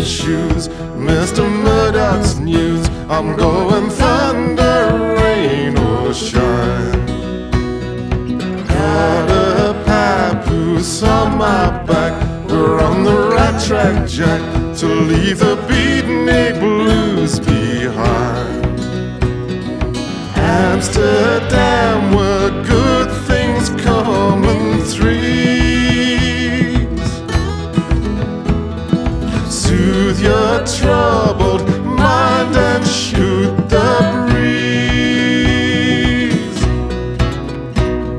shoes. Mr. Murdoch's news. I'm going thunder, rain or shine. Got a papoose on my back. We're on the right track, Jack, to leave the beatnik blues behind. Amsterdam